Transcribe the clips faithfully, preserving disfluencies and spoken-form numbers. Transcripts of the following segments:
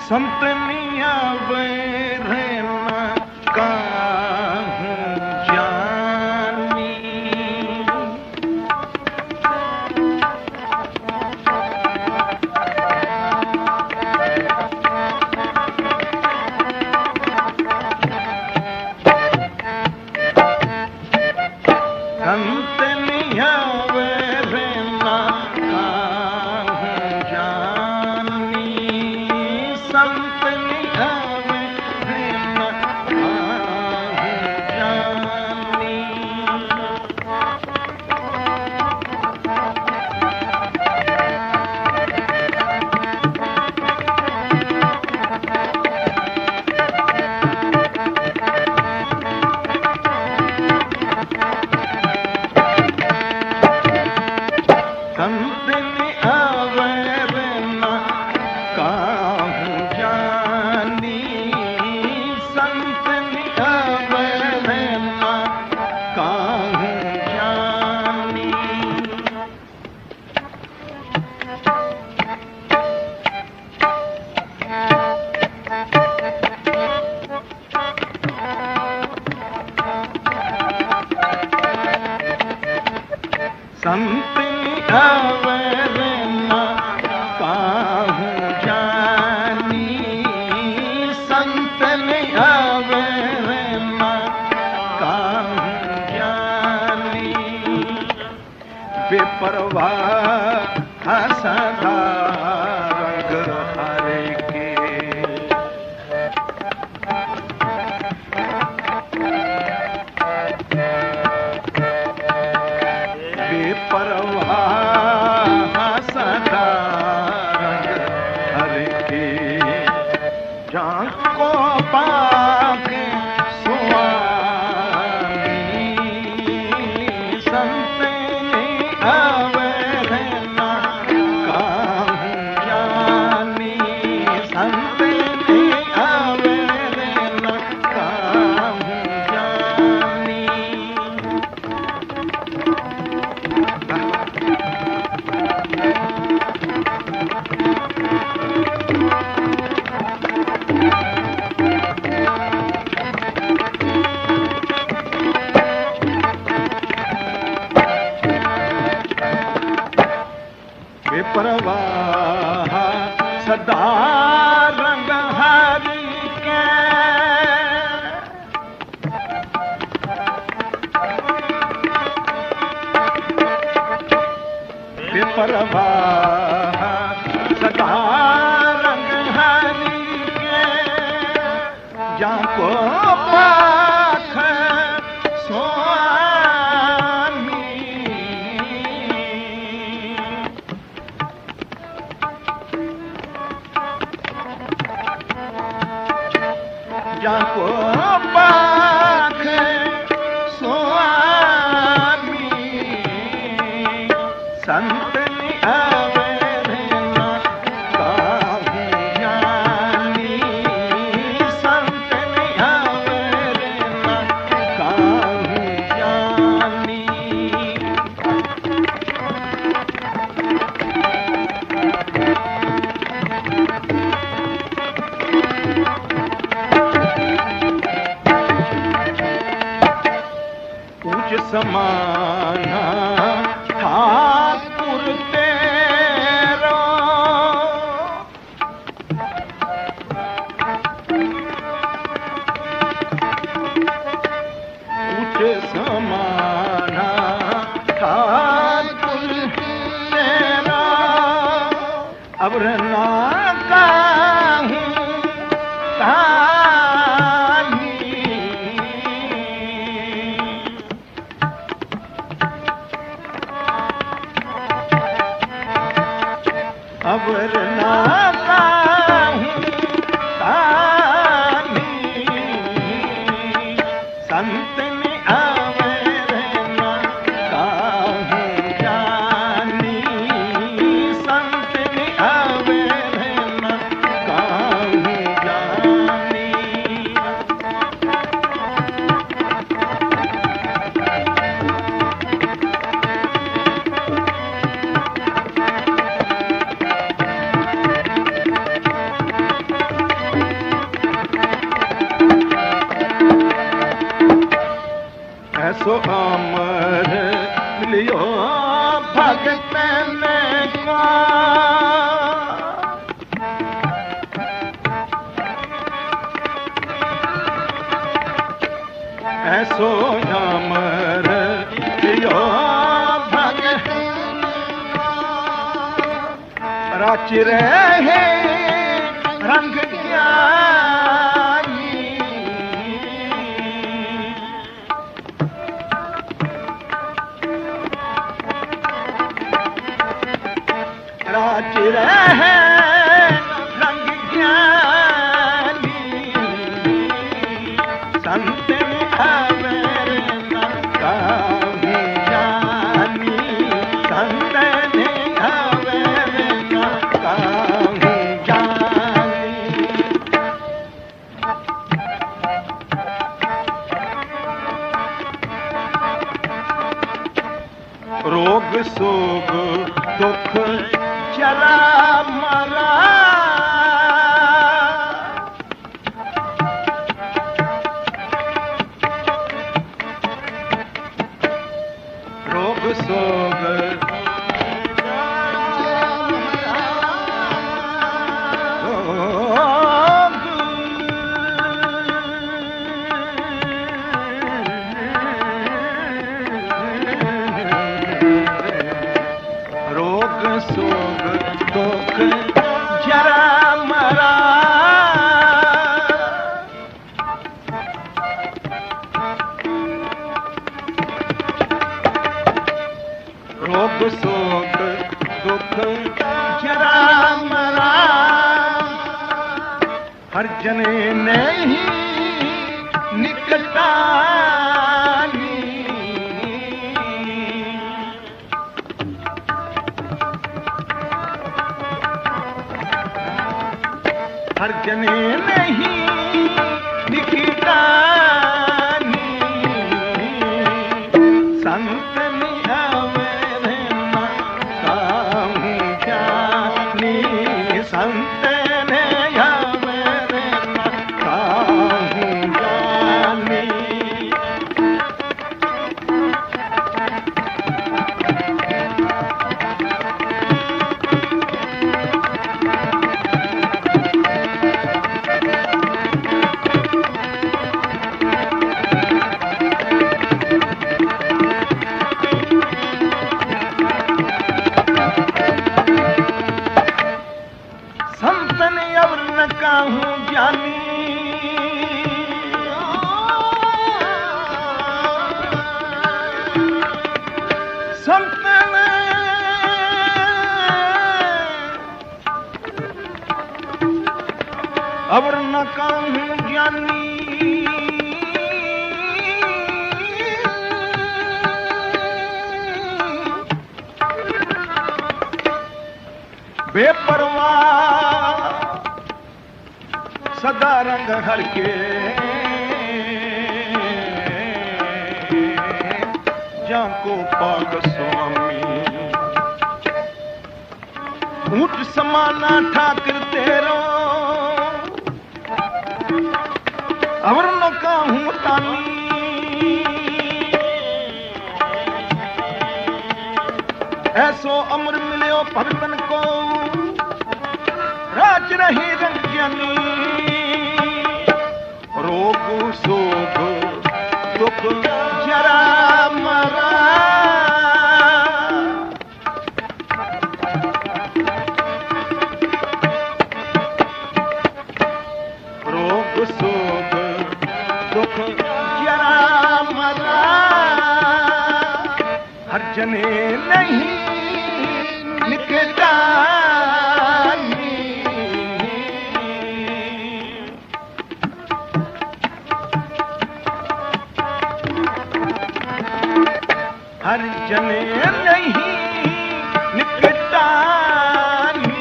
संतनिया बैरना काहूं जानी। संतनिया बैरना काहूं जानी। संतनिया बैरना काहूं जानी। संतनि आवरना काहूं जानी। संतनि आवरना काहूं जानी। संतनि आवरना काहूं जानी। संतनि आवरना काहूं जानी। बेपरवाह सदा रंग हरे के। बेपरवाह सदा रंग हरे के। जाको पाके स्वामी। संतनि आवरना काहूं जानी। संतनि आवरना काहूं जानी। बेपरवाह सदा रंग हरि के। बेपरवाह सदा रंग हरि के। जाको पाख स्वामी। जाको पाख स्वामी। संतनि आवरना काहूं जानी। संतनि आवरना काहूं जानी। पूज समाना ठाकुर तेरो। पूज समाना ठाकुर तेरा। अब ना काहूं तानी। अब ना काहूं तानी। संतनि आवरना काहूं जानी। संतनि आवरना ऐसो अमर मिलियो भगतन का ऐसो अमर मिलियो भगतन रच रहे रंग ज्ञानी रच रहे रंग ज्ञानी संत अवर काहू जानी संत अवर काहू जानी रोग सोग दुख चला मरा रोग सोग रोग सोग दुख जरा मरा रोग सोग दुख जरा मरा हर जने नहीं निकटानी हर जने नहीं निकटानी संत नियावर ना काहू जानी संत नियावर ना काहू जानी संतन अवर न काहू जानी संतन अवर न काहू जानी बेपरवाह सदा रंग हर के जाको पाग स्वामी ऊट समाना ठाकर तेरो अवर न काहू तानी ऐसो अमर मिलियो भगतन को राज रही रंग ज्ञानी रोग सोग दुख जरा मरा रोग सोग दुख जरा मरा हर जने नहीं निकटानी हर जने नहीं निकटानी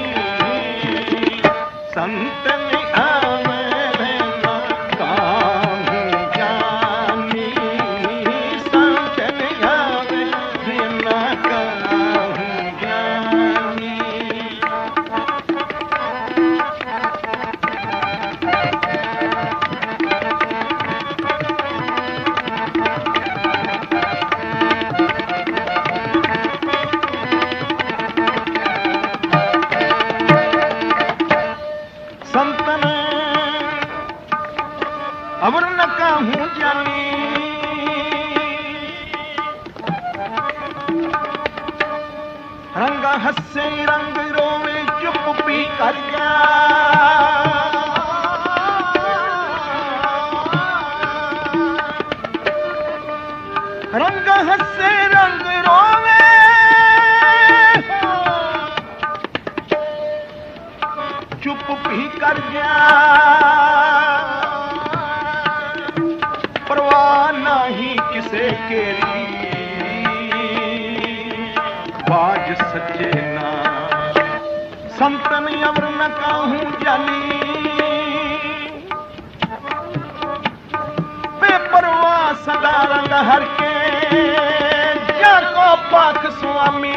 संत में आवर ना काहू जानी संत में आवर ना काहू जानी संतन अवर न कहूं जानी रंग हसे रंग रोवे चुप पी कर गया रंग हसे रंग रोवे चुप पी कर गया परवाह नहीं किसे केरी बाज सच्चे ना संतन अवर न कहूं जानी बेपरवाह सदा रंग हर के जाको पाक स्वामी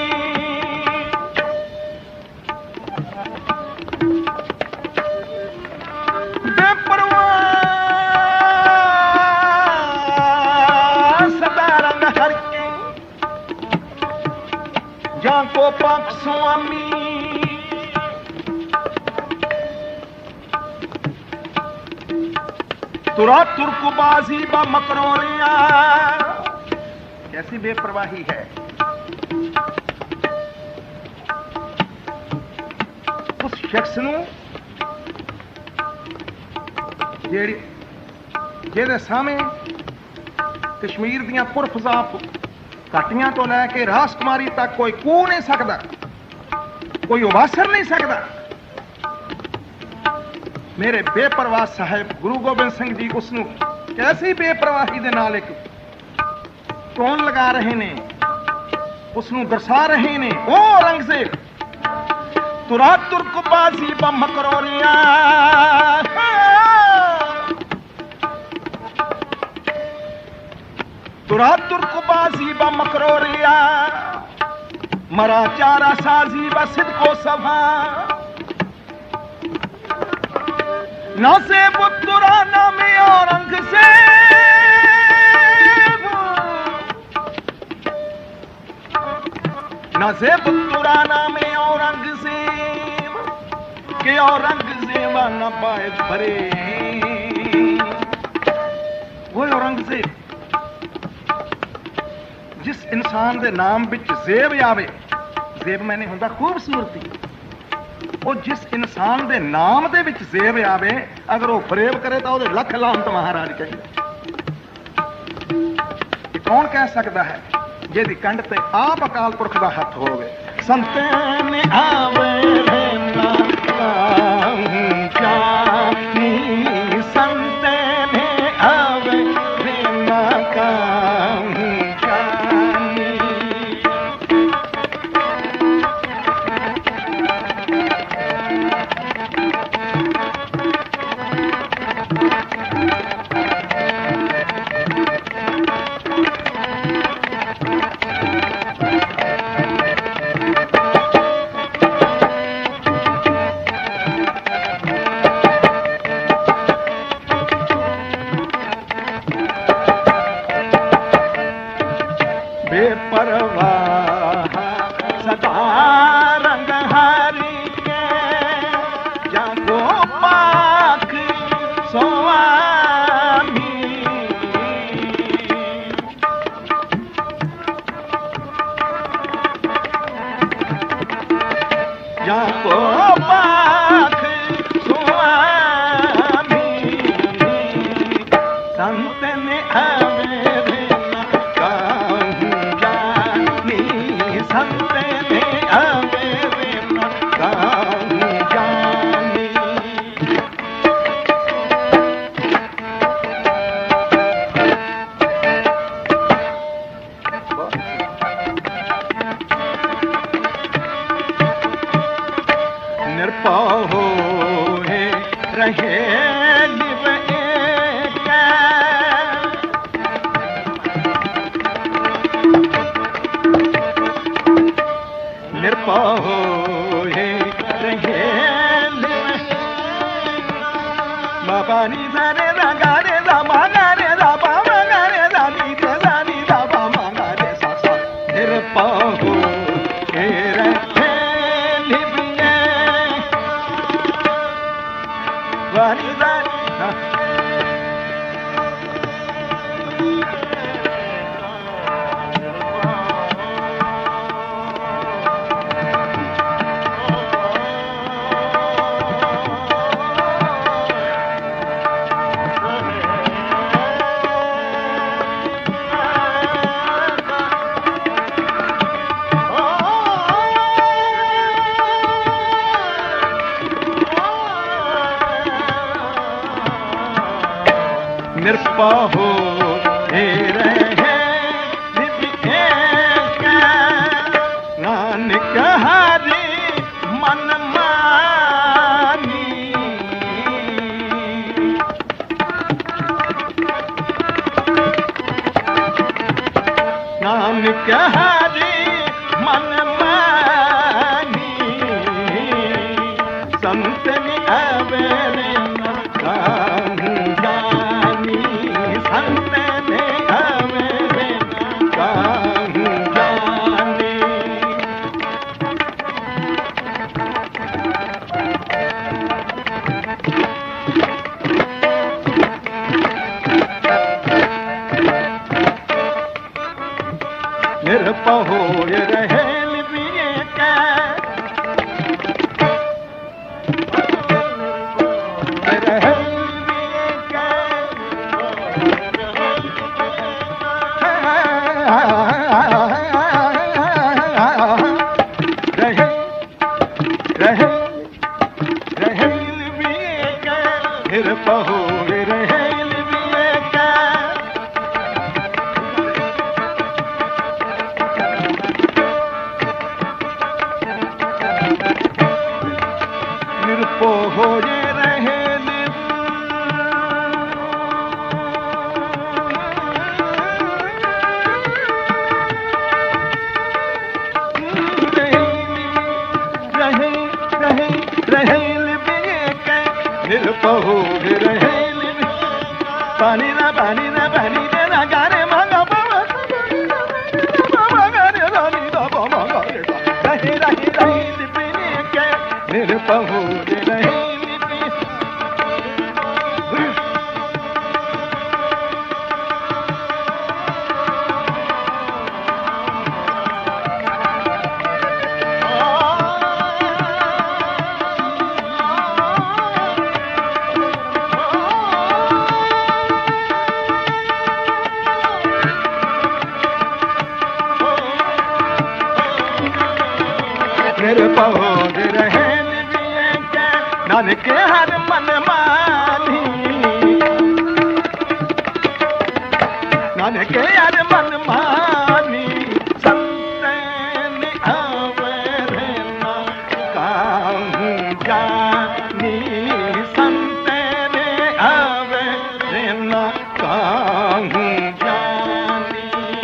बेपरवाह सदा रंग हर के जाको पाक स्वामी तुरा तुर्कबाजी व मकरोरिया कैसी बेपरवाही है उस शख्स नू जेड़ी जेदे सामने कश्मीर दियां पुरफजा घाटियां तो लैके राजकुमारी तक कोई कू नहीं सकता कोई उबासर नहीं सकता मेरे बेपरवाह साहब गुरु गोबिंद सिंह जी उसनू कैसी बेपरवाही दे नाल एक टोन लगा रहे ने उसनू दर्शा रहे ने ओ औरंगजेब तुरा तुर्कबाजी व मकरोरिया तुरा तुर्कबाजी व मकरोरिया मरा चारा साजी व सिद्को सभा नसेब तुरा नामे औरंगजेब नसेब तुरा नामे औरंगजेब के औरंगजेब न पाए भरे वो औरंगजेब जिस इंसान दे नाम विच जेब आवे जेब मैंने हुंदा खूबसूरती वो जिस इंसान दे नाम दे विच जेब आवे अगर वो फरेब करे तो वो लख लानत महाराज कहे कौन कह सकता है जेदी कंड ते आप अकाल पुरख दा हथ होवे संते ने आवे ना जानी संते ने आवे ना बेपरवाह सदा रंग हरि के जाको पाक स्वामी जाको पाक स्वामी संत ने आवे निरपाहो है रहे लिव एक निरपाहो है रहे लिव बाबा नी रे दा गा रे दा मा गा रे दा बा मा गा रे दा नी रे दा नी दा बा मा गा रे सा सा निरपाहो है रहे वारी दा निरपा हो रहे नानक हरि मन मानी नानक हरि मन मानी संत अवेरे निरप हो रहे लिबिए का रहे लिबिए का रहे रहे रहे लिबिए का निरप हो रहे लिबिए का निरपो हो रहे रहे रहे रहे निरपो हो रहे पानी ना पानी ना पानी ना गाने मांगा रहे रहे रहे निरप हो रहे निरप हो रहे नानक हर मन मानी नानक हर मन मानी संतन अवरे ना काहूँ जानी संतन अवरे ना काहूँ जानी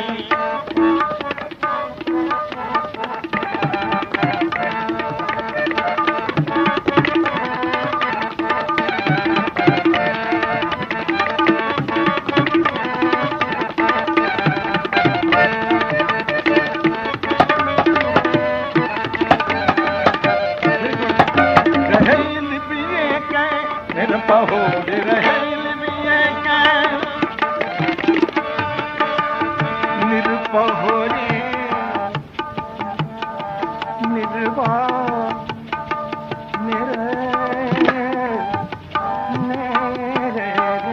निरप हो रहे लिबिए का निरप हो रे निरपा मेरे मेरे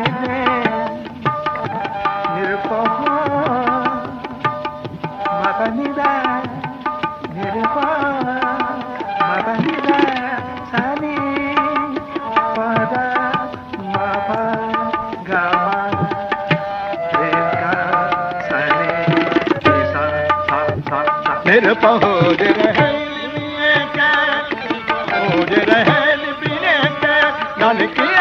निरप हो माता निदा निरपा माता निदा सानी निरप हो रहे लिबिए का हो रहे लिबिए का नानक